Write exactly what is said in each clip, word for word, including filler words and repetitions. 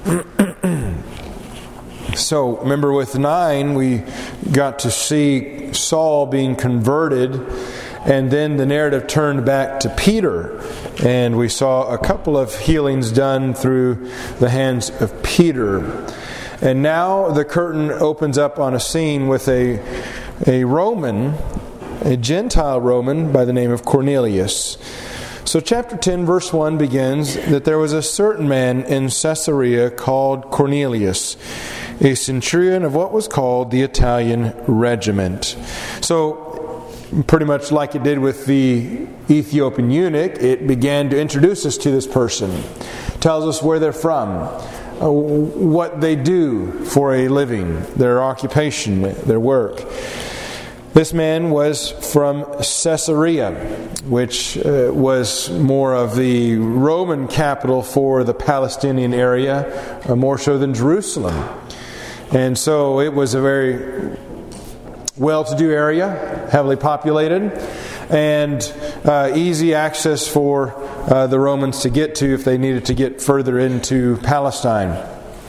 So, remember with nine, we got to see Saul being converted, and then the narrative turned back to Peter, and we saw a couple of healings done through the hands of Peter. And now the curtain opens up on a scene with a, a Roman, a Gentile Roman by the name of Cornelius. So chapter ten verse one begins that there was a certain man in Caesarea called Cornelius, a centurion of what was called the Italian regiment. So pretty much like it did with the Ethiopian eunuch, it began to introduce us to this person. Tells us where they're from, what they do for a living, their occupation, their work. This man was from Caesarea, which uh, was more of the Roman capital for the Palestinian area, uh, more so than Jerusalem. And so it was a very well-to-do area, heavily populated, and uh, easy access for uh, the Romans to get to if they needed to get further into Palestine.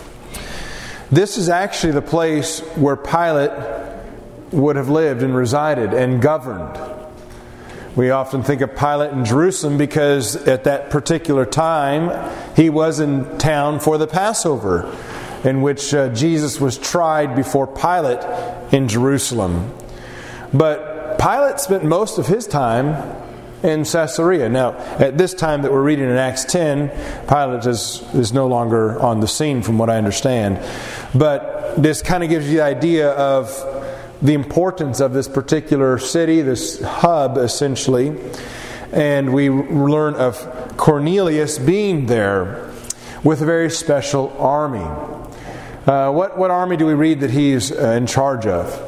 This is actually the place where Pilate would have lived and resided and governed. We often think of Pilate in Jerusalem because at that particular time he was in town for the Passover, in which uh, Jesus was tried before Pilate in Jerusalem. But Pilate spent most of his time in Caesarea. Now, at this time that we're reading in Acts ten, Pilate is, is no longer on the scene from what I understand. But this kind of gives you the idea of the importance of this particular city, this hub essentially. And we learn of Cornelius being there with a very special army. Uh, what, what army do we read that he's uh, in charge of?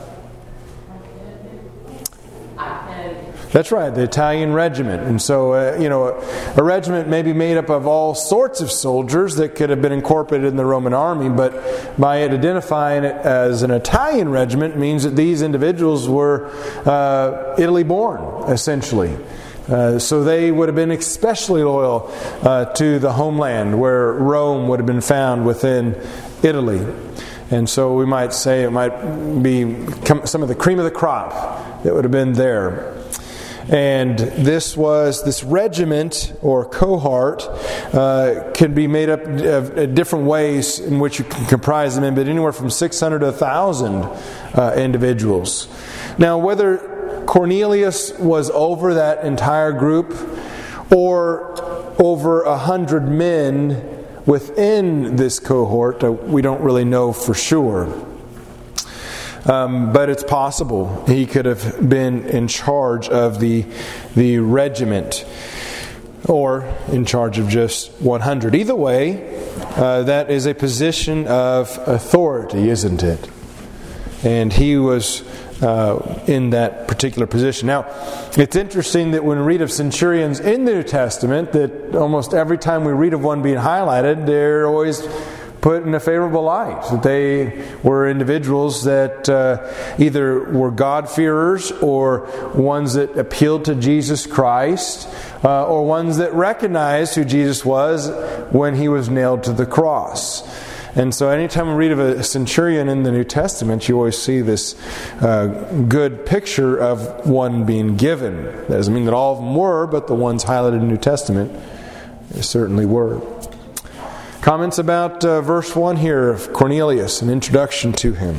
That's right, the Italian regiment. And so, uh, you know, a, a regiment may be made up of all sorts of soldiers that could have been incorporated in the Roman army, but by it identifying it as an Italian regiment means that these individuals were uh, Italy born, essentially. Uh, so they would have been especially loyal uh, to the homeland where Rome would have been found within Italy. And so we might say it might be some of the cream of the crop that would have been there. And this was, this regiment or cohort uh, can be made up of different ways in which you can comprise them in, but anywhere from six hundred to one thousand uh, individuals. Now, whether Cornelius was over that entire group or over a hundred men within this cohort, uh, we don't really know for sure. Um, but it's possible he could have been in charge of the the regiment or in charge of just one hundred. Either way, uh, that is a position of authority, isn't it? And he was uh, in that particular position. Now, it's interesting that when we read of centurions in the New Testament, that almost every time we read of one being highlighted, they're always put in a favorable light. That they were individuals that uh, either were God-fearers or ones that appealed to Jesus Christ uh, or ones that recognized who Jesus was when He was nailed to the cross. And so anytime we read of a centurion in the New Testament, you always see this uh, good picture of one being given. That doesn't mean that all of them were, but the ones highlighted in the New Testament certainly were. Comments about uh, verse one here of Cornelius, an introduction to him.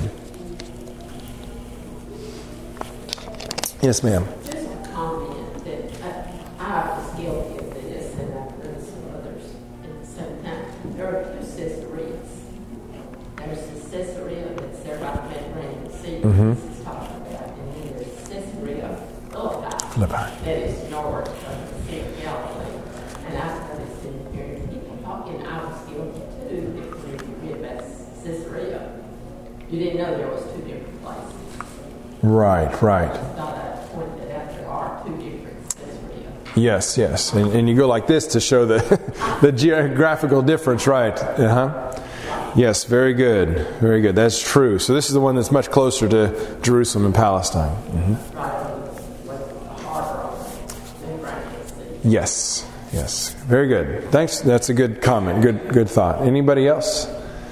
Yes, ma'am. Just a comment that I, I was guilty of this, and I've heard some others at the same time. There are two Caesareas. There's the Caesarea that's there by the Mediterranean Sea, mm-hmm. this is talking about, and then there's Caesarea Philippi, Philippi. That is north of the Sea of Galilee. And I've noticed in hearing people talking, I was guilty too, that when you read about Caesarea, you didn't know there was two different places. Right, right. I thought I pointed that out, there are two different Caesarea. Yes, yes. And, and you go like this to show the, the geographical difference, right? Uh-huh. Yes, very good. Very good. That's true. So this is the one that's much closer to Jerusalem and Palestine. Mm-hmm. Right, with the harbor on the Mediterranean Sea. Yes. Yes. Very good. Thanks. That's a good comment. Good good thought. Anybody else?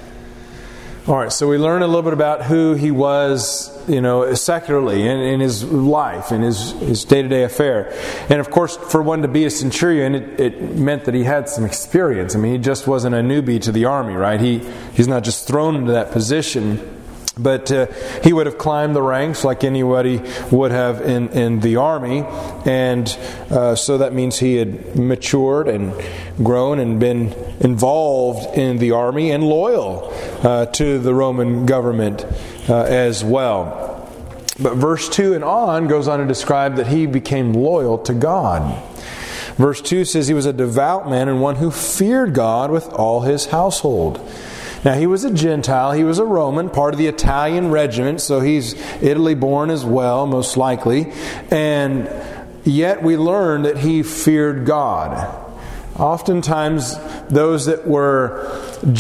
All right. So we learn a little bit about who he was, you know, secularly in, in his life, in his, his day-to-day affair. And of course, for one to be a centurion, it, it meant that he had some experience. I mean, he just wasn't a newbie to the army, right? He He's not just thrown into that position. But uh, he would have climbed the ranks like anybody would have in, in the army. And uh, so that means he had matured and grown and been involved in the army and loyal uh, to the Roman government uh, as well. But verse two and on goes on to describe that he became loyal to God. Verse two says he was a devout man and one who feared God with all his household. Now, he was a Gentile. He was a Roman, part of the Italian regiment, so he's Italy born as well, most likely. And yet we learn that he feared God. Oftentimes, those that were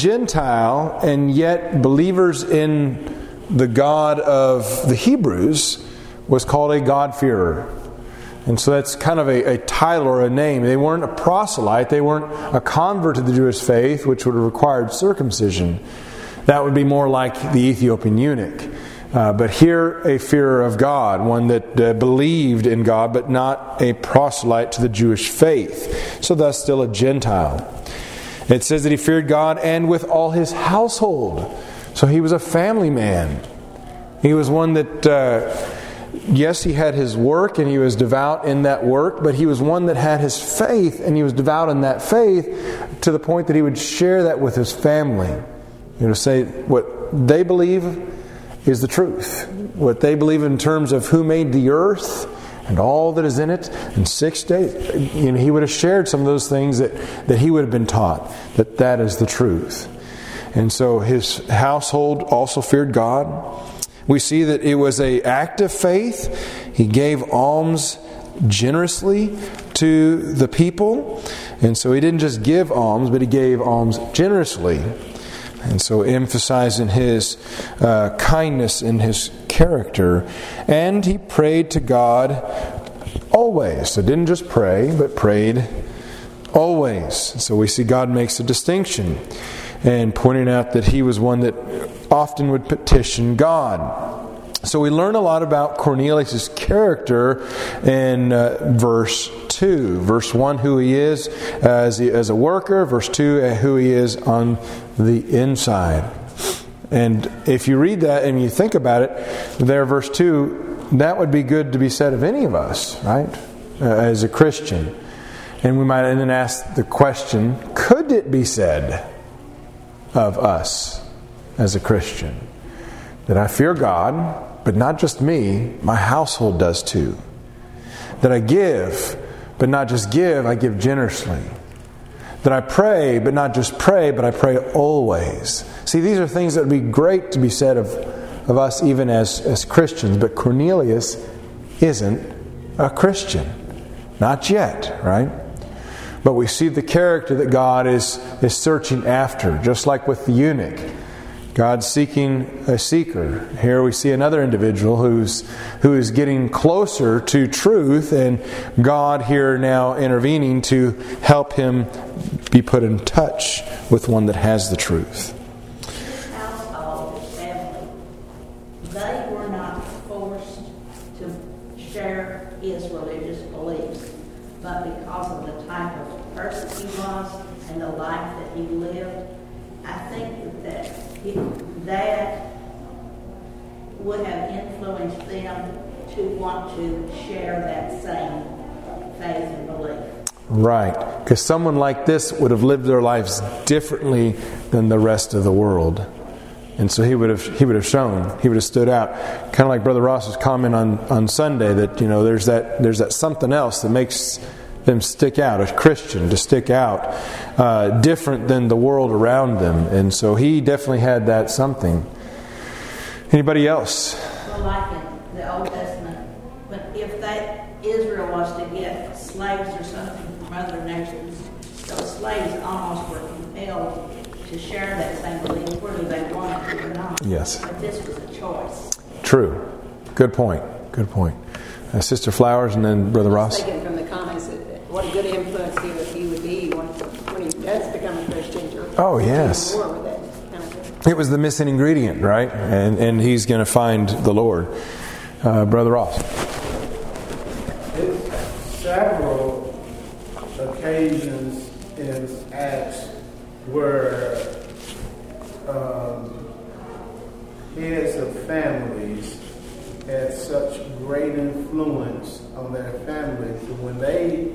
Gentile and yet believers in the God of the Hebrews was called a God-fearer. And so that's kind of a, a title or a name. They weren't a proselyte. They weren't a convert to the Jewish faith, which would have required circumcision. That would be more like the Ethiopian eunuch. Uh, but here, a fearer of God, one that uh, believed in God, but not a proselyte to the Jewish faith. So thus still a Gentile. It says that he feared God and with all his household. So he was a family man. He was one that... Uh, Yes, he had his work and he was devout in that work, but he was one that had his faith and he was devout in that faith to the point that he would share that with his family. You know, say what they believe is the truth. What they believe in terms of who made the earth and all that is in it in six days. You know, he would have shared some of those things that, that he would have been taught, that that is the truth. And so his household also feared God. We see that it was an act of faith. He gave alms generously to the people. And so he didn't just give alms, but he gave alms generously. And so emphasizing his uh, kindness in his character. And he prayed to God always. So didn't just pray, but prayed always. So we see God makes a distinction and pointing out that he was one that often would petition God. So we learn a lot about Cornelius' character in uh, verse two. Verse one, who he is as, he, as a worker. Verse two, uh, who he is on the inside. And if you read that and you think about it, there, verse two, that would be good to be said of any of us, right? Uh, as a Christian. And we might then ask the question, could it be said of us as a Christian that I fear God, but not just me, my household does too. That I give, but not just give, I give generously. That I pray, but not just pray, but I pray always. See, these are things that would be great to be said of, of us even as, as Christians, but Cornelius isn't a Christian. Not yet, right? But we see the character that God is, is searching after, just like with the eunuch. God's seeking a seeker. Here we see another individual who's who is getting closer to truth, and God here now intervening to help him be put in touch with one that has the truth. His household, his family, they were not forced to share his religious beliefs, but because of the type of person he was and the life that he lived, I think that he, that would have influenced them to want to share that same faith and belief. Right, because someone like this would have lived their lives differently than the rest of the world. And so he would have he would have shown, he would have stood out. Kind of like Brother Ross's comment on, on Sunday that, you know, there's that there's that something else that makes them stick out, a Christian to stick out, uh, different than the world around them. And so he definitely had that something. Anybody else? Well, like in the Old Testament, when if that Israel was to get slaves or something from other nations, those slaves almost were compelled to share that same belief, whether they wanted to or not. Yes. But this was a choice. True. Good point. Good point. Uh, Sister Flowers and then Brother Ross. Taken from the comments, that what a good influence he was. He Oh, yes. It was the missing ingredient, right? And and he's going to find the Lord. Uh, Brother Ross. There's several occasions in Acts where um, heads of families had such great influence on their families that when they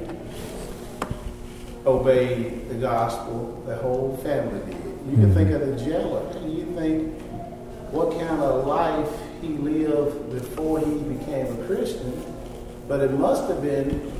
obeyed the gospel, the whole family did. You can think of the jailer, and you think what kind of life he lived before he became a Christian, but it must have been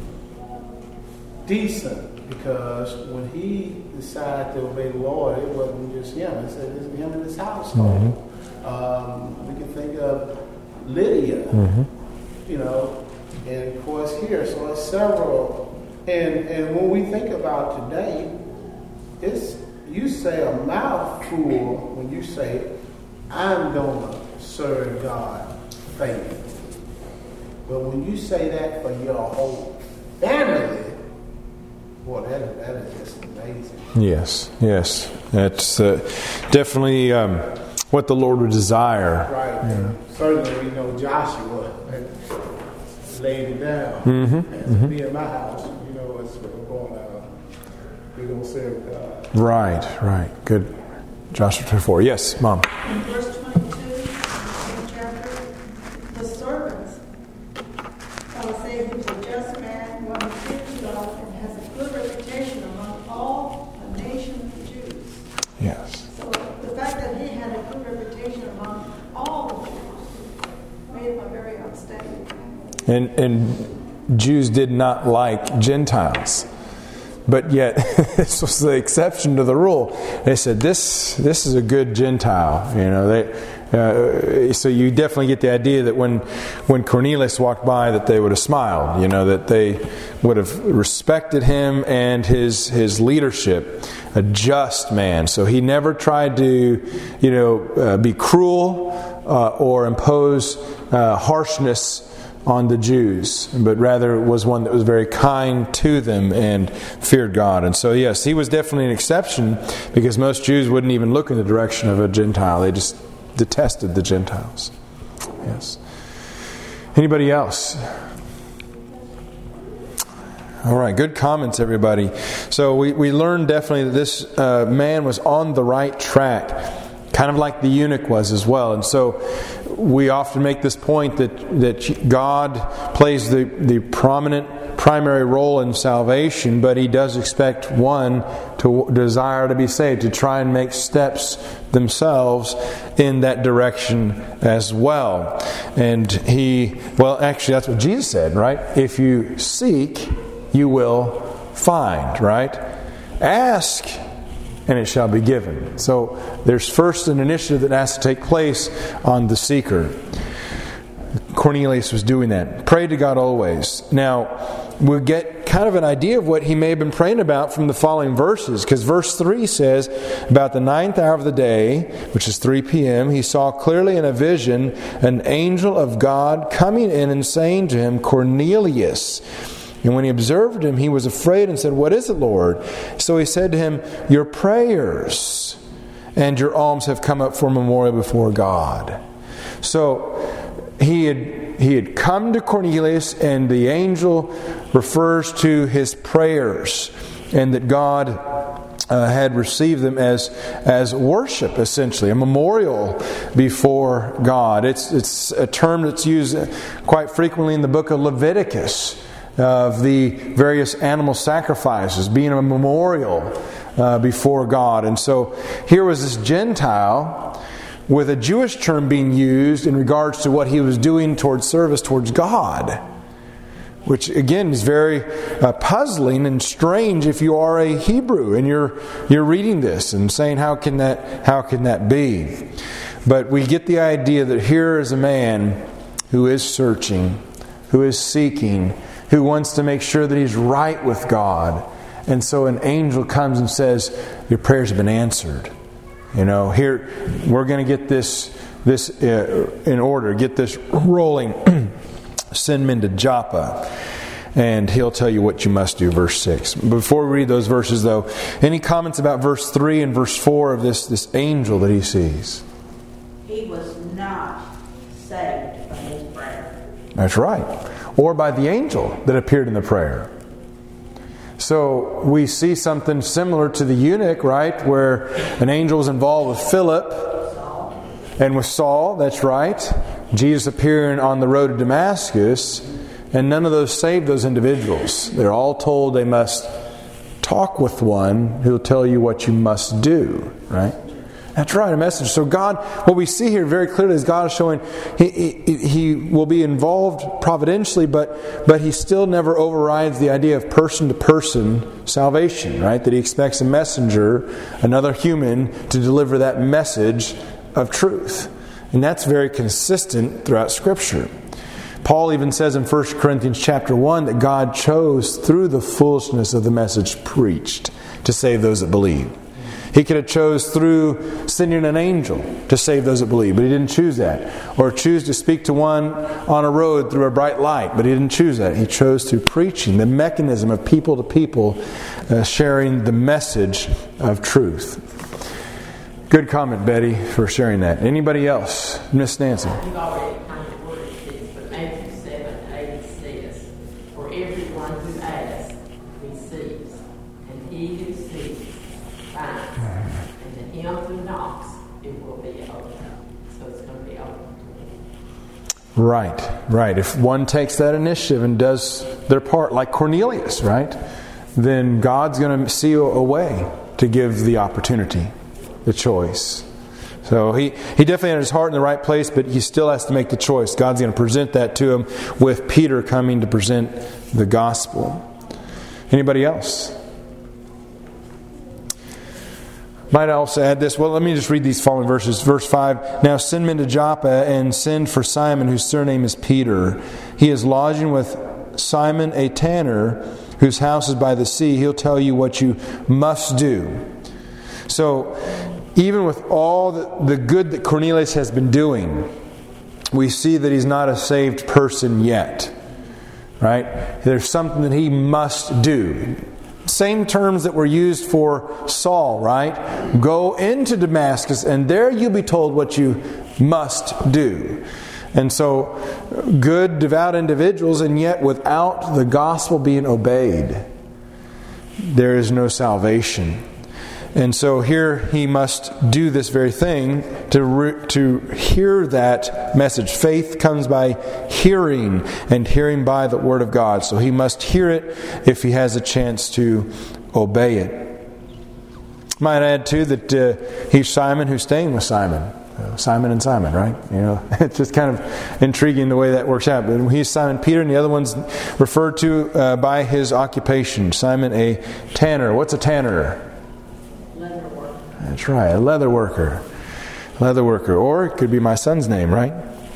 decent, because when he decided to obey the Lord, it wasn't just him. It said it was him and his household. Mm-hmm. Um, we can think of Lydia, mm-hmm. you know, and of course here. So it's several. And, and when we think about today, it's you say a mouthful when you say, I'm going to serve God faithfully. But when you say that for your whole family, boy, that, that is just amazing. Yes, yes. That's uh, definitely um, what the Lord would desire. Right. Yeah. Certainly we know Joshua laid it down. Mm-hmm. And mm-hmm. me and my house, you know, it's we're going uh, we're going to serve God. Right, right. Good. Joshua twenty-four. Yes, Mom. In verse twenty-two, same chapter, the servants uh, say he's a just man, one who fears God, and has a good reputation among all the nation of the Jews. Yes. So the fact that he had a good reputation among all the Jews made him a very outstanding man. And, and Jews did not like Gentiles. But yet, this was the exception to the rule. They said, this this is a good Gentile. You know, they, uh, so you definitely get the idea that when when Cornelius walked by, that they would have smiled. You know, that they would have respected him and his his leadership. A just man. So he never tried to, you know, uh, be cruel uh, or impose uh, harshness on the Jews, but rather was one that was very kind to them and feared God. And so, yes, he was definitely an exception, because most Jews wouldn't even look in the direction of a Gentile. They just detested the Gentiles. Yes. Anybody else? All right, good comments, everybody. So we, we learned definitely that this uh, man was on the right track, kind of like the eunuch was as well. And so we often make this point that, that God plays the, the prominent primary role in salvation, but He does expect one to desire to be saved, to try and make steps themselves in that direction as well. And He, well, actually that's what Jesus said, right? If you seek, you will find, right? Ask, and it shall be given. So there's first an initiative that has to take place on the seeker. Cornelius was doing that. Pray to God always. Now, we'll get kind of an idea of what he may have been praying about from the following verses, because verse three says, about the ninth hour of the day, which is three p.m., he saw clearly in a vision an angel of God coming in and saying to him, Cornelius. And when he observed him, he was afraid and said, What is it, Lord? So he said to him, Your prayers and your alms have come up for memorial before God. So he had he had come to Cornelius, and the angel refers to his prayers, and that God uh, had received them as as worship, essentially, a memorial before God. It's it's a term that's used quite frequently in the book of Leviticus, of the various animal sacrifices being a memorial uh, before God. And so here was this Gentile with a Jewish term being used in regards to what he was doing towards service towards God, which again is very uh, puzzling and strange if you are a Hebrew and you're you're reading this and saying, how can that how can that be? But we get the idea that here is a man who is searching, who is seeking, who wants to make sure that he's right with God. And so an angel comes and says, your prayers have been answered. You know, here, we're going to get this this uh, in order, get this rolling. Send men to Joppa. and He'll tell you what you must do, verse six. Before we read those verses, though, any comments about verse three and verse four of this, this angel that he sees? He was not saved by his prayer. That's right. Or by the angel that appeared in the prayer. So we see something similar to the eunuch, right? Where an angel was involved with Philip and with Saul, that's right. Jesus appearing on the road to Damascus, and none of those saved those individuals. They're all told they must talk with one who will tell you what you must do, right? That's right, a message. So God, what we see here very clearly is God is showing He, he, he will be involved providentially, but but He still never overrides the idea of person-to-person salvation, right? That He expects a messenger, another human, to deliver that message of truth. And that's very consistent throughout Scripture. Paul even says in First Corinthians chapter one that God chose through the foolishness of the message preached to save those that believe. He could have chose through sending an angel to save those that believe, but He didn't choose that. Or choose to speak to one on a road through a bright light, but He didn't choose that. He chose through preaching, the mechanism of people to people uh, sharing the message of truth. Good comment, Betty, for sharing that. Anybody else? Miss Nancy. You've already kind of worded this, but Matthew seven eight says, "For everyone who asks receives, and he who seeks finds, and to him who knocks it will be open." So it's going to be open. Right, right. If one takes that initiative and does their part, like Cornelius, right, then God's going to see a way to give the opportunity, the choice. So he, he definitely had his heart in the right place, but he still has to make the choice. God's going to present that to him with Peter coming to present the gospel. Anybody else? Might I also add this? Well, let me just read these following verses. Verse five. "Now send men to Joppa and send for Simon, whose surname is Peter. He is lodging with Simon a tanner, whose house is by the sea. He'll tell you what you must do." So, even with all the, the good that Cornelius has been doing, we see that he's not a saved person yet. Right? There's something that he must do. Same terms that were used for Saul, right? Go into Damascus and there you'll be told what you must do. And so, good, devout individuals, and yet without the gospel being obeyed, there is no salvation. And so here he must do this very thing to re- to hear that message. Faith comes by hearing, and hearing by the Word of God. So he must hear it if he has a chance to obey it. Might add too that uh, he's Simon who's staying with Simon. Uh, Simon and Simon, right? You know, it's just kind of intriguing the way that works out. But he's Simon Peter, and the other one's referred to uh, by his occupation. Simon a tanner. What's a tanner? That's right, a leather worker. Leather worker. Or it could be my son's name, right?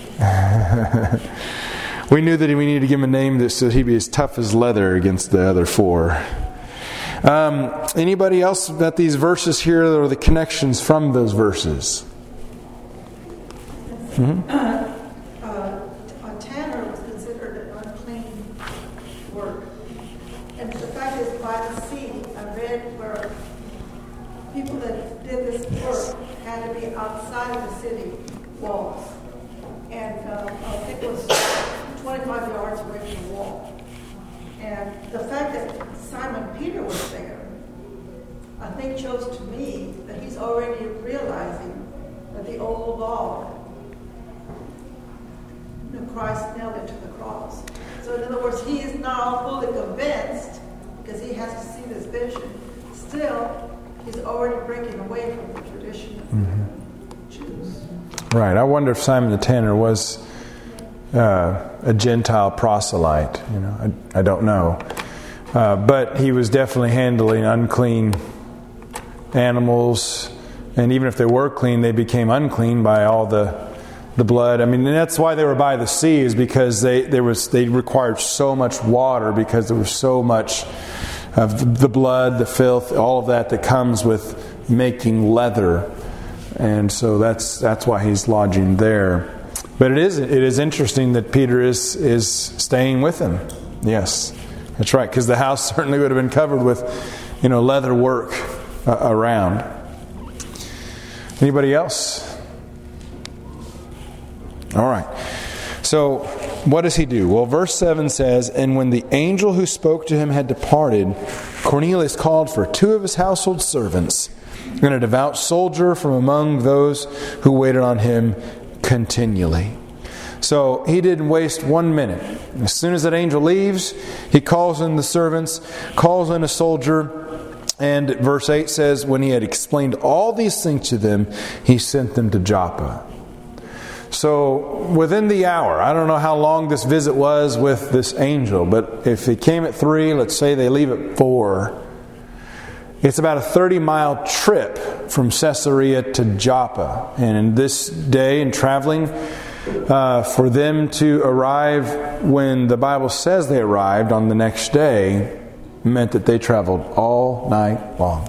We knew that we needed to give him a name that so he'd be as tough as leather against the other four. Um, anybody else about these verses here, or the connections from those verses? Mm-hmm. Uh, uh, a tanner was considered an unclean work. And the fact is, by the sea, I read where people that did this work had to be outside of the city walls. And uh, I think it was twenty-five yards away from the wall. And the fact that Simon Peter was there, I think shows to me that he's already realizing that the old law, you know, Christ nailed it to the cross. So in other words, he is now fully convinced, because he has to see this vision. Still, he's already breaking away from the tradition of mm-hmm. the Jews. Right. I wonder if Simon the Tanner was uh, a Gentile proselyte. You know, I, I don't know, uh, but he was definitely handling unclean animals, and even if they were clean, they became unclean by all the the blood. I mean, and that's why they were by the sea, is because they there was they required so much water, because there was so much of the blood, the filth, all of that that comes with making leather. And so that's that's why he's lodging there. But it is it is interesting that Peter is is staying with him. Yes. That's right, because the house certainly would have been covered with, you know, leather work uh, around. Anybody else? All right. So, what does he do? Well, verse seven says, "And when the angel who spoke to him had departed, Cornelius called for two of his household servants and a devout soldier from among those who waited on him continually." So he didn't waste one minute. As soon as that angel leaves, he calls in the servants, calls in a soldier, and verse eight says, when he had explained all these things to them, he sent them to Joppa. So within the hour, I don't know how long this visit was with this angel, but if he came at three, let's say they leave at four, it's about a thirty mile trip from Caesarea to Joppa. And in this day, in traveling, uh, for them to arrive when the Bible says they arrived on the next day, meant that they traveled all night long.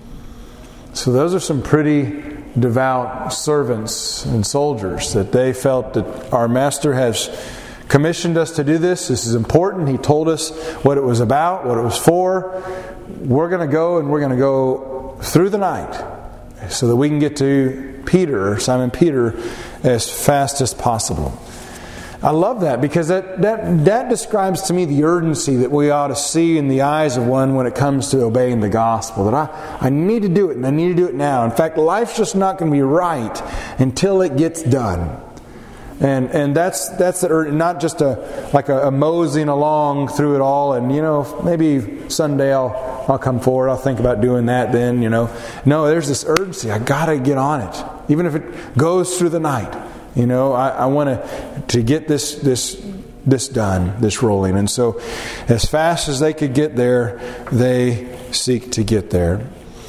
So those are some pretty devout servants and soldiers that they felt that our Master has commissioned us to do this. This is important. He told us what it was about, what it was for. We're going to go and we're going to go through the night so that we can get to Peter, Simon Peter, as fast as possible. I love that because that, that, that describes to me the urgency that we ought to see in the eyes of one when it comes to obeying the gospel. That I, I need to do it and I need to do it now. In fact, life's just not going to be right until it gets done. And and that's that's the, not just a like a, a moseying along through it all and, you know, maybe someday I'll, I'll come forward, I'll think about doing that then, you know. No, there's this urgency. I got to get on it. Even if it goes through the night. You know, I, I want to to get this this this done, this rolling. And so as fast as they could get there, they seek to get there.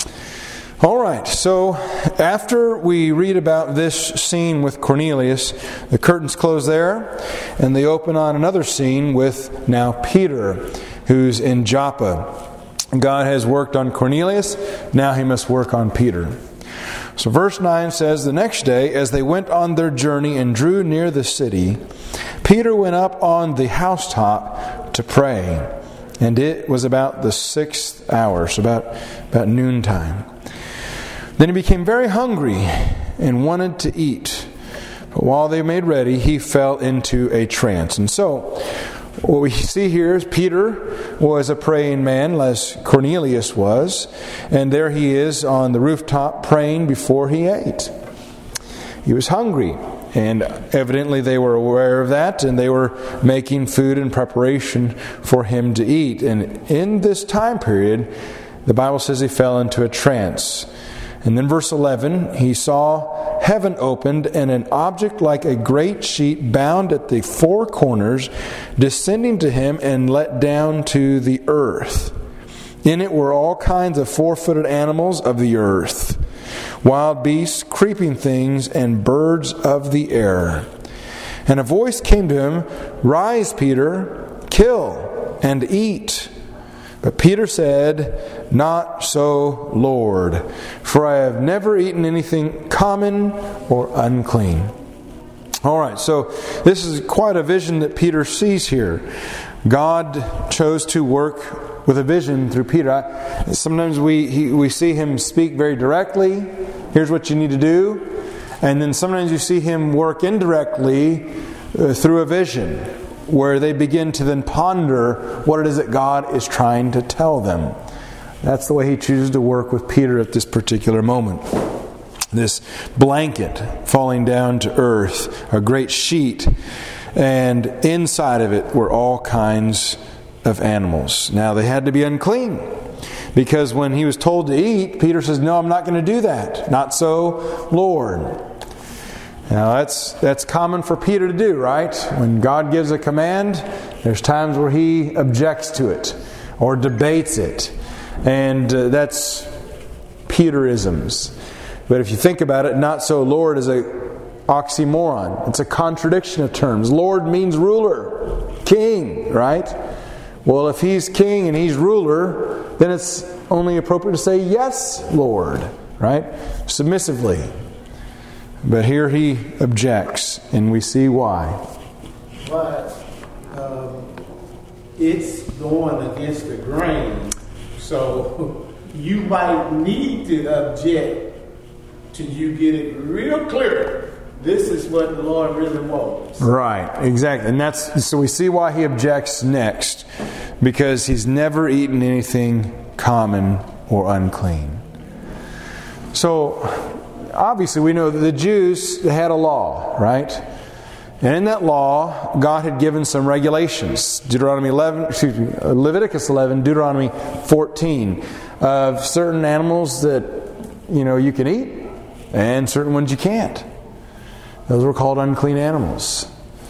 All right, so after we read about this scene with Cornelius, the curtains close there, and they open on another scene with now Peter, who's in Joppa. God has worked on Cornelius, now he must work on Peter. So verse nine says, "The next day, as they went on their journey and drew near the city, Peter went up on the housetop to pray. And it was about the sixth hour, so about, about noontime. Then he became very hungry and wanted to eat. But while they made ready, he fell into a trance." And so, what we see here is Peter was a praying man, as Cornelius was. And there he is on the rooftop praying before he ate. He was hungry. And evidently they were aware of that. And they were making food in preparation for him to eat. And in this time period, the Bible says he fell into a trance. And then verse eleven, he saw heaven opened and an object like a great sheet bound at the four corners descending to him and let down to the earth. In it were all kinds of four-footed animals of the earth, wild beasts, creeping things, and birds of the air. And a voice came to him, "Rise, Peter, kill and eat." But Peter said, "Not so, Lord, for I have never eaten anything common or unclean." All right, so this is quite a vision that Peter sees here. God chose to work with a vision through Peter. I, sometimes we he, we see him speak very directly. Here's what you need to do. And then sometimes you see him work indirectly uh, through a vision, where they begin to then ponder what it is that God is trying to tell them. That's the way he chooses to work with Peter at this particular moment. This blanket falling down to earth, a great sheet, and inside of it were all kinds of animals. Now they had to be unclean, because when he was told to eat, Peter says, "No, I'm not going to do that. Not so, Lord." Now that's that's common for Peter to do, right? When God gives a command, there's times where he objects to it or debates it. And uh, that's Peterisms. But if you think about it, "not so, Lord" is a oxymoron. It's a contradiction of terms. Lord means ruler, king, right? Well, if he's king and he's ruler, then it's only appropriate to say, "Yes, Lord," right? Submissively. But here he objects, and we see why. But um, it's going against the grain. So you might need to object till you get it real clear. This is what the Lord really wants. Right, exactly. And that's so we see why he objects next. Because he's never eaten anything common or unclean. So, obviously we know that the Jews had a law, right? And in that law, God had given some regulations. Deuteronomy eleven, excuse me, Leviticus eleven, Deuteronomy fourteen, of certain animals that, you know, you can eat and certain ones you can't. Those were called unclean animals.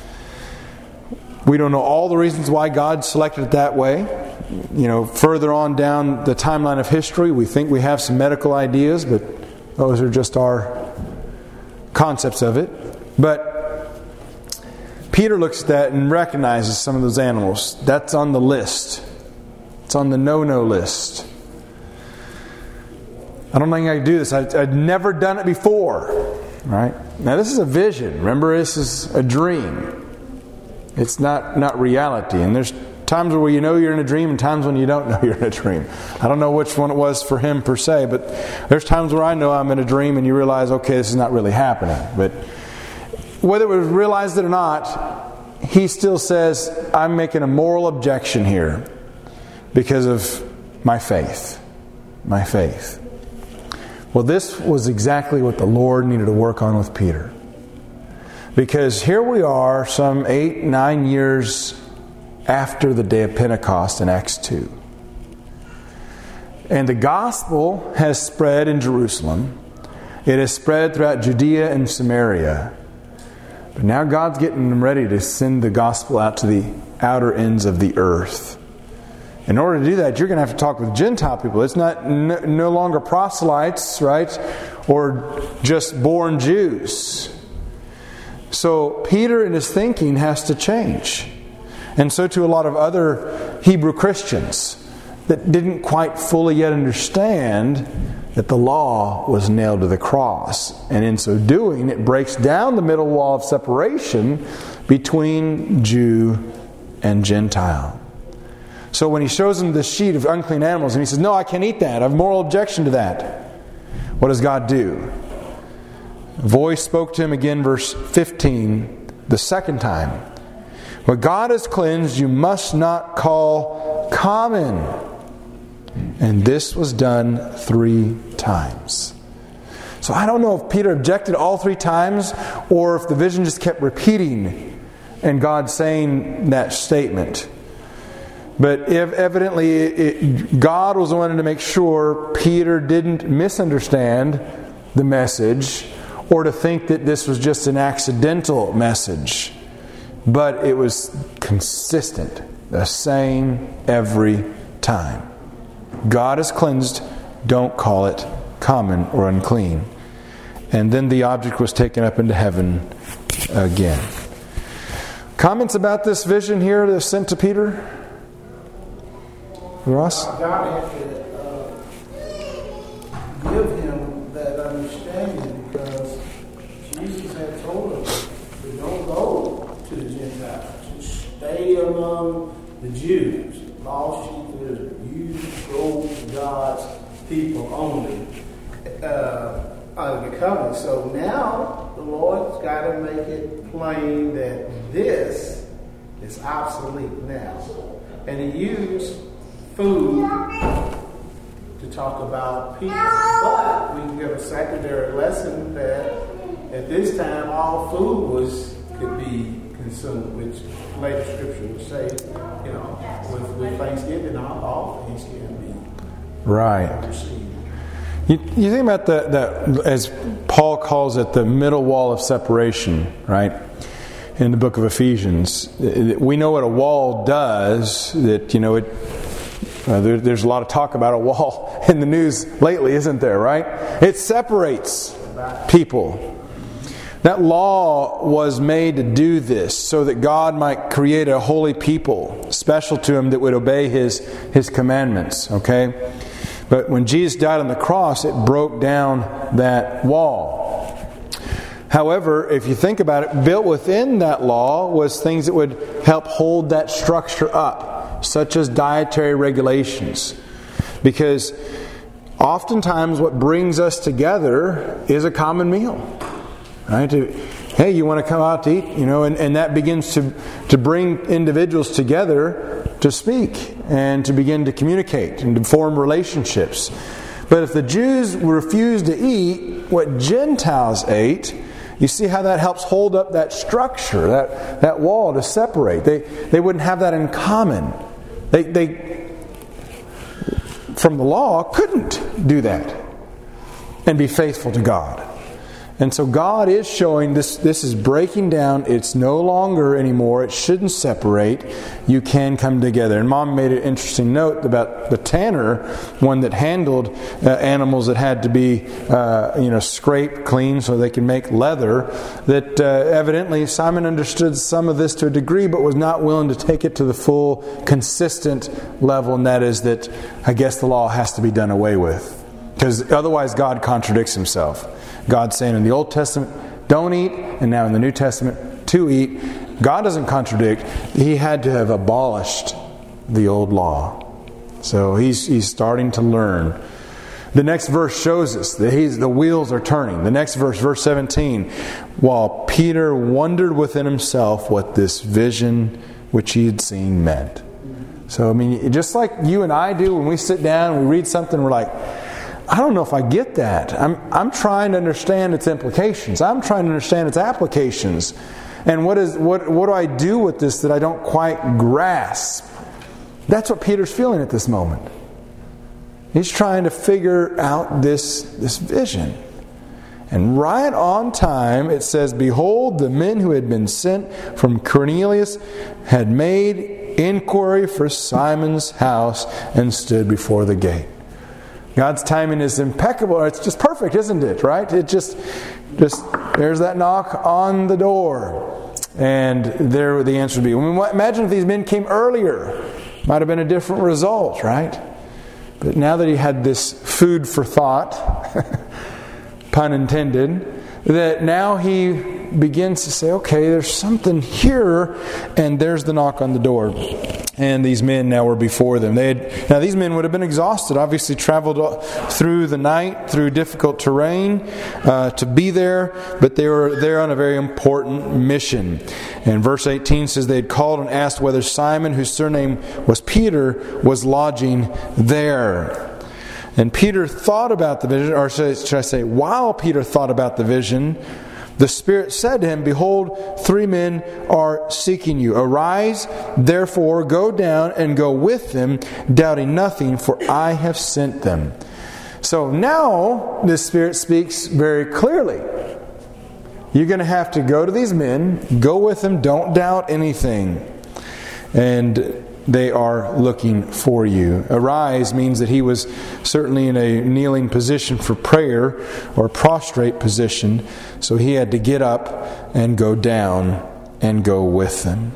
We don't know all the reasons why God selected it that way. You know, further on down the timeline of history, we think we have some medical ideas, but those are just our concepts of it. But Peter looks at that and recognizes some of those animals. That's on the list. It's on the no-no list. I don't think I can do this. I, I'd never done it before. Right? Now this is a vision. Remember, this is a dream. It's not, not reality. And there's times where you know you're in a dream and times when you don't know you're in a dream. I don't know which one it was for him per se, but there's times where I know I'm in a dream and you realize, okay, this is not really happening. But whether we realized it or not, he still says, I'm making a moral objection here because of my faith. My faith. Well, this was exactly what the Lord needed to work on with Peter. Because here we are some eight, nine years after the day of Pentecost in Acts two. And the gospel has spread in Jerusalem. It has spread throughout Judea and Samaria. But now God's getting ready to send the gospel out to the outer ends of the earth. In order to do that, you're going to have to talk with Gentile people. It's not no, no longer proselytes, right? Or just born Jews. So Peter in his thinking has to change. And so to a lot of other Hebrew Christians that didn't quite fully yet understand that the law was nailed to the cross. And in so doing, it breaks down the middle wall of separation between Jew and Gentile. So when he shows them this sheet of unclean animals and he says, no, I can't eat that. I have a moral objection to that. What does God do? A voice spoke to him again, verse fifteen, the second time. What God has cleansed, you must not call common. And this was done three times. So I don't know if Peter objected all three times or if the vision just kept repeating and God saying that statement. But if evidently it, it, God was wanting to make sure Peter didn't misunderstand the message or to think that this was just an accidental message. But it was consistent, the same every time. God is cleansed, don't call it common or unclean. And then the object was taken up into heaven again. Comments about this vision here that's sent to Peter? Ross? God had to uh, give him that understanding because Jesus had told him to don't go to the Gentiles. Just stay among the Jews. Lost sheep of Israel. You go to God's people only. Uh, under the covenant. So now the Lord's got to make it plain that this is obsolete now. And he used food to talk about people. But we can get a secondary lesson that at this time all food was could be consumed, which later scripture would say, you know, with, with Thanksgiving, all, all things can be right. received. You, you think about the, the, as Paul calls it, the middle wall of separation, right? In the book of Ephesians. We know what a wall does, that, you know, it, uh, there, there's a lot of talk about a wall in the news lately, isn't there, right? It separates people. That law was made to do this so that God might create a holy people, special to Him, that would obey His, His commandments, okay? But when Jesus died on the cross, it broke down that wall. However, if you think about it, built within that law was things that would help hold that structure up such as dietary regulations. Because oftentimes what brings us together is a common meal. Right? Hey, you want to come out to eat? You know, and, and that begins to, to bring individuals together to speak and to begin to communicate and to form relationships. But if the Jews refused to eat what Gentiles ate, you see how that helps hold up that structure, that, that wall to separate. They they wouldn't have that in common. They they from the law couldn't do that and be faithful to God. And so God is showing this, this is breaking down. It's no longer anymore. It shouldn't separate. You can come together. And Mom made an interesting note about the tanner, one that handled uh, animals that had to be uh, you know, scraped clean so they can make leather, that uh, evidently Simon understood some of this to a degree, but was not willing to take it to the full, consistent level, and that is that I guess the law has to be done away with. Because otherwise God contradicts Himself. God's saying in the Old Testament, don't eat, and now in the New Testament, to eat. God doesn't contradict. He had to have abolished the old law. So he's he's starting to learn. The next verse shows us that he's, the wheels are turning. The next verse, verse seventeen, while Peter wondered within himself what this vision which he had seen meant. So, I mean, just like you and I do when we sit down and we read something, we're like, I don't know if I get that. I'm I'm trying to understand its implications. I'm trying to understand its applications. And what is what what do I do with this that I don't quite grasp? That's what Peter's feeling at this moment. He's trying to figure out this, this vision. And right on time, it says, behold, the men who had been sent from Cornelius had made inquiry for Simon's house and stood before the gate. God's timing is impeccable. It's just perfect, isn't it? Right? It just, just there's that knock on the door, and there the answer would be. I mean, imagine if these men came earlier, might have been a different result, right? But now that he had this food for thought, pun intended, that now he begins to say, okay, there's something here, and there's the knock on the door. And these men now were before them. They had, now these men would have been exhausted, obviously traveled through the night, through difficult terrain uh, to be there, but they were there on a very important mission. And verse eighteen says they had called and asked whether Simon, whose surname was Peter, was lodging there. And Peter thought about the vision, or should I say, while Peter thought about the vision, the Spirit said to him, behold, three men are seeking you. Arise, therefore, go down and go with them, doubting nothing, for I have sent them. So now the Spirit speaks very clearly. You're going to have to go to these men, go with them, don't doubt anything. And they are looking for you. Arise means that he was certainly in a kneeling position for prayer, or prostrate position, so he had to get up and go down and go with them.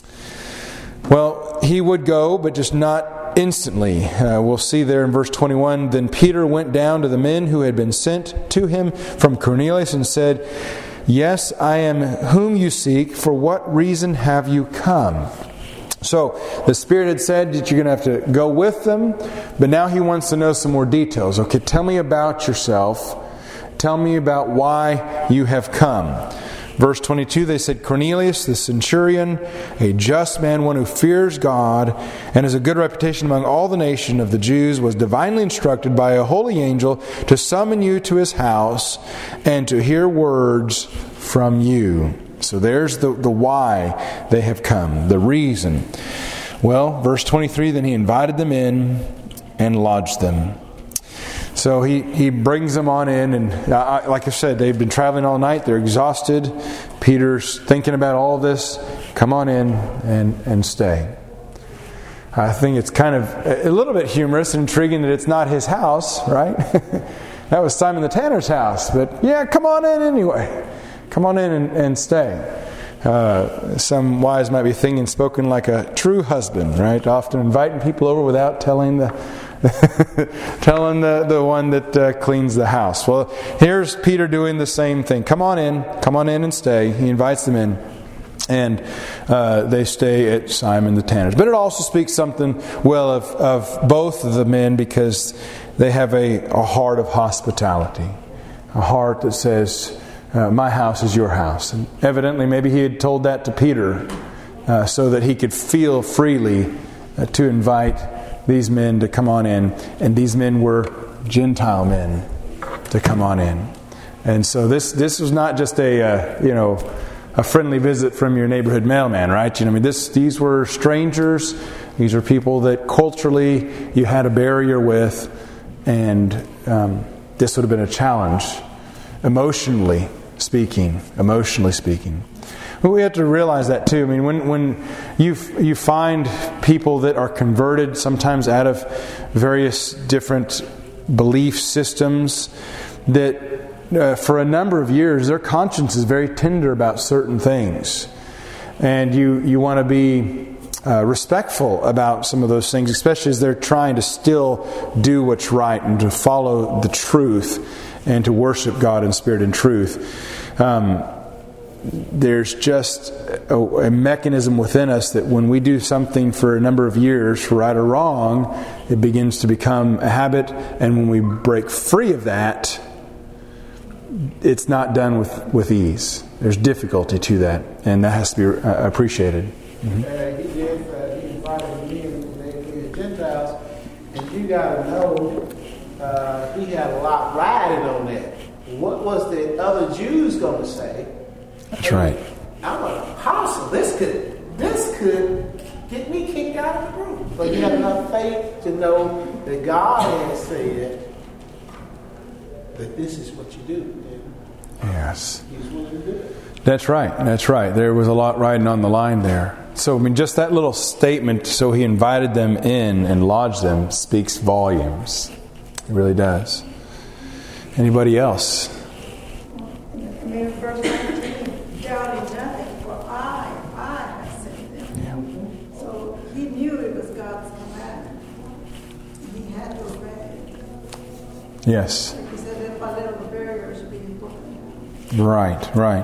Well, he would go, but just not instantly. Uh, we'll see there in verse twenty-one, then Peter went down to the men who had been sent to him from Cornelius and said, yes, I am whom you seek. For what reason have you come? So, the Spirit had said that you're going to have to go with them, but now He wants to know some more details. Okay, tell me about yourself. Tell me about why you have come. Verse twenty-two, they said, Cornelius, the centurion, a just man, one who fears God, and has a good reputation among all the nation of the Jews, was divinely instructed by a holy angel to summon you to his house and to hear words from you. So there's the, the why they have come, the reason. Well, verse twenty-three, then he invited them in and lodged them. So he, he brings them on in, and uh, like I said, they've been traveling all night, they're exhausted. Peter's thinking about all this. Come on in and, and stay. I think it's kind of a little bit humorous and intriguing that it's not his house, right? That was Simon the Tanner's house, but yeah, come on in anyway. Come on in and, and stay. Uh, some wives might be thinking, spoken like a true husband, right? Often inviting people over without telling the telling the, the one that uh, cleans the house. Well, here's Peter doing the same thing. Come on in. Come on in and stay. He invites them in. And uh, they stay at Simon the tanner's. But it also speaks something well of, of both of the men, because they have a, a heart of hospitality. A heart that says, uh, my house is your house. And evidently maybe he had told that to Peter uh, so that he could feel freely uh, to invite these men to come on in. And these men were Gentile men to come on in. And so this this was not just a, uh, you know... a friendly visit from your neighborhood mailman, right? You know, I mean, this these were strangers. These are people that culturally you had a barrier with, and um, this would have been a challenge, emotionally speaking. Emotionally speaking, but we have to realize that too. I mean, when when you you find people that are converted, sometimes out of various different belief systems, that Uh, for a number of years, their conscience is very tender about certain things. And you, you want to be uh, respectful about some of those things, especially as they're trying to still do what's right and to follow the truth and to worship God in spirit and truth. Um, there's just a, a mechanism within us that when we do something for a number of years, for right or wrong, it begins to become a habit. And when we break free of that, it's not done with, with ease. There's difficulty to that, and that has to be uh, appreciated. Mm-hmm. Uh, he did. Uh, he invited me and the Gentiles, and you got to know uh, he had a lot riding on that. What was the other Jews going to say? That's right. I'm an apostle. This could this could get me kicked out of the group. But you have enough faith to know that God has said that this is what you do. Yes. He's willing to do it. That's right. That's right. There was a lot riding on the line there. So, I mean, just that little statement, so he invited them in and lodged them, speaks volumes. It really does. Anybody else? I mean, verse nineteen, doubting nothing, for I, I have sent them. Yeah. So he knew it was God's command. He had to obey it. Yes. Like he said, if I let the barriers be broken. Right, right.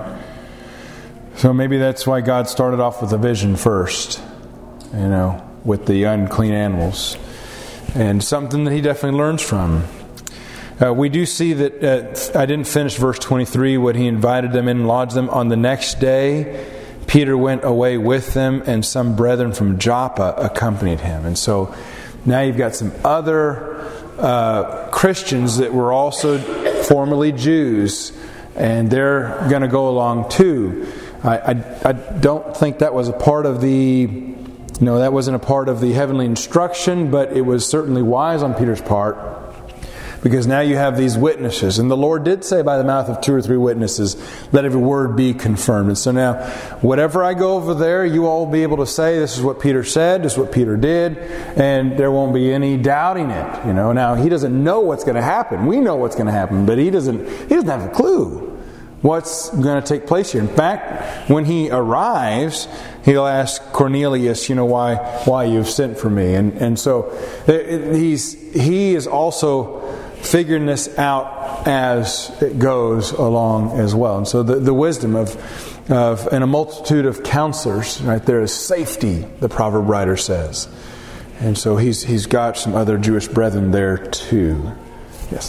So maybe that's why God started off with a vision first, you know, with the unclean animals. And something that he definitely learns from. Uh, we do see that, uh, I didn't finish verse twenty-three, when he invited them in and lodged them. On the next day, Peter went away with them, and some brethren from Joppa accompanied him. And so now you've got some other uh, Christians that were also formerly Jews, and they're going to go along too. I, I, I don't think that was a part of the, you know, that wasn't a part of the heavenly instruction, but it was certainly wise on Peter's part, because now you have these witnesses. And the Lord did say by the mouth of two or three witnesses, let every word be confirmed. And so now, whatever I go over there, you all will be able to say, this is what Peter said, this is what Peter did, and there won't be any doubting it. You know, now he doesn't know what's going to happen. We know what's going to happen, but he doesn't. He doesn't have a clue what's going to take place here. In fact, when he arrives, he'll ask Cornelius, you know, why why you've sent for me. And and so he's he is also figuring this out as it goes along as well. And so the, the wisdom of of in a multitude of counselors, right, there is safety, the proverb writer says. And so he's he's got some other Jewish brethren there too. Yes.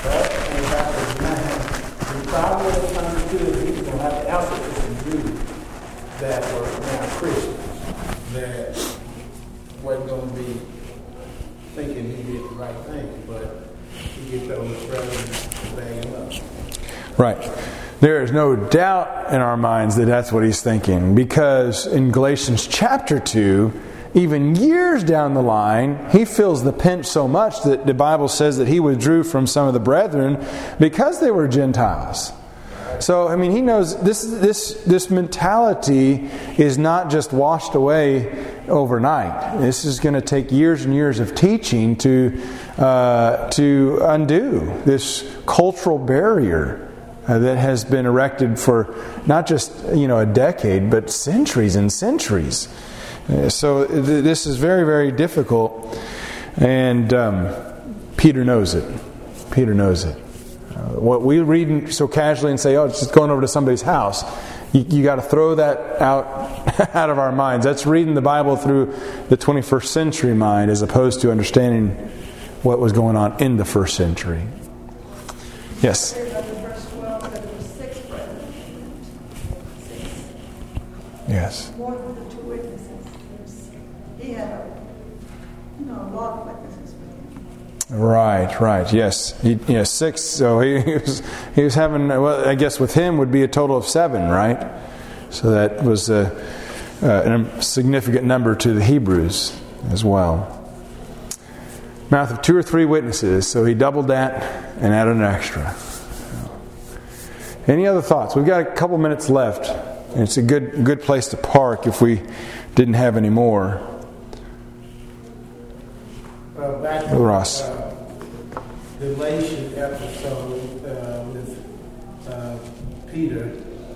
That were now Christians, that wasn't going to be thinking he did the right thing, but he gets those brothers to bang him up. Right. There is no doubt in our minds that that's what he's thinking, because in Galatians chapter two, even years down the line, he feels the pinch so much that the Bible says that he withdrew from some of the brethren because they were Gentiles. So, I mean, he knows this this this mentality is not just washed away overnight. This is going to take years and years of teaching to uh, to undo this cultural barrier uh, that has been erected for not just, you know, a decade, but centuries and centuries. Uh, so th- this is very, very difficult, and um, Peter knows it. Peter knows it. Uh, what we read so casually and say, oh, it's just going over to somebody's house. You, you got to throw that out out of our minds. That's reading the Bible through the twenty-first century mind as opposed to understanding what was going on in the first century. Yes? Verse twelve said there were six brethren. Six. Yes. More than the two witnesses. There's, he had a, you know, a lot of witnesses with him. Right, right, yes. He, yeah, six, so he, he was he was having, well, I guess with him would be a total of seven, right? So that was a, a significant number to the Hebrews as well. Mouth of two or three witnesses, so he doubled that and added an extra. Any other thoughts? We've got a couple minutes left. And it's a good good place to park if we didn't have any more. Well, back to Ross. Uh, the elation episode uh, with uh, Peter.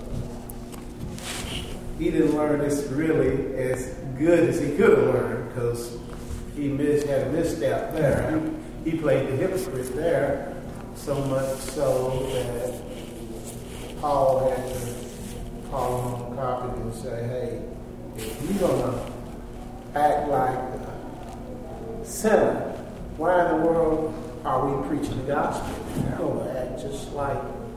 He didn't learn this really as good as he could have learned because he missed, had a misstep there. He, he played the hypocrite there, so much so that Paul had to call him on the carpet and say, hey, if you're going to act like a sinner, why in the world are we preaching the gospel? You're going to act just like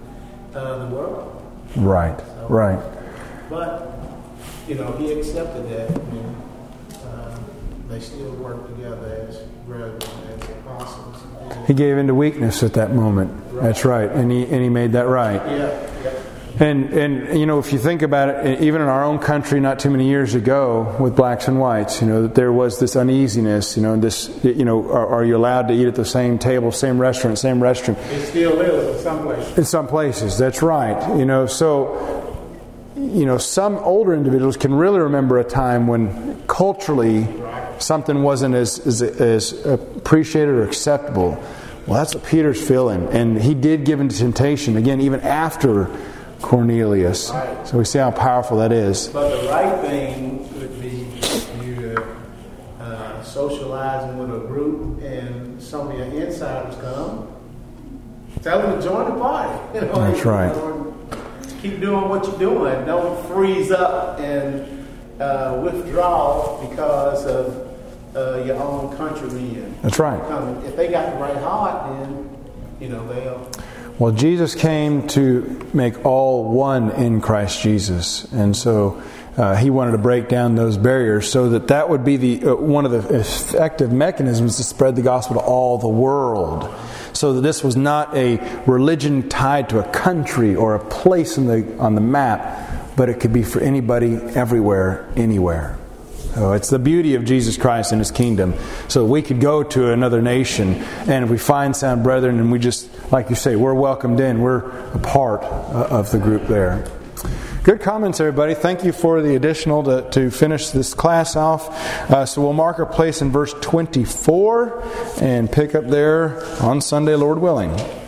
uh, the world. Right, so, right. But, you know, he accepted that. And, uh, they still work together as brethren, as apostles. He gave into weakness at that moment. Right. That's right. And he and he made that right. Yeah, yeah. And, and you know, if you think about it, even in our own country not too many years ago with blacks and whites, you know, that there was this uneasiness, you know, this, you know, are, are you allowed to eat at the same table, same restaurant, same restaurant? It still is in some places. In some places, that's right. You know, so, you know, some older individuals can really remember a time when culturally something wasn't as, as, as appreciated or acceptable. Well, that's what Peter's feeling. And he did give into temptation, again, even after Cornelius. Right. So we see how powerful that is. But the right thing would be you uh, socializing with a group and some of your insiders come. Tell them to join the party. You know, That's right. Know, keep doing what you're doing. Don't freeze up and uh, withdraw because of uh, your own countrymen. That's right. If they got the right heart, then you know they'll. Well, Jesus came to make all one in Christ Jesus, and so uh, he wanted to break down those barriers so that that would be the uh, one of the effective mechanisms to spread the gospel to all the world. So that this was not a religion tied to a country or a place in the on the map, but it could be for anybody, everywhere, anywhere. So it's the beauty of Jesus Christ and His kingdom. So we could go to another nation, and if we find sound brethren, and we just, like you say, we're welcomed in. We're a part of the group there. Good comments, everybody. Thank you for the additional to, to finish this class off. Uh, so we'll mark our place in verse twenty-four and pick up there on Sunday, Lord willing.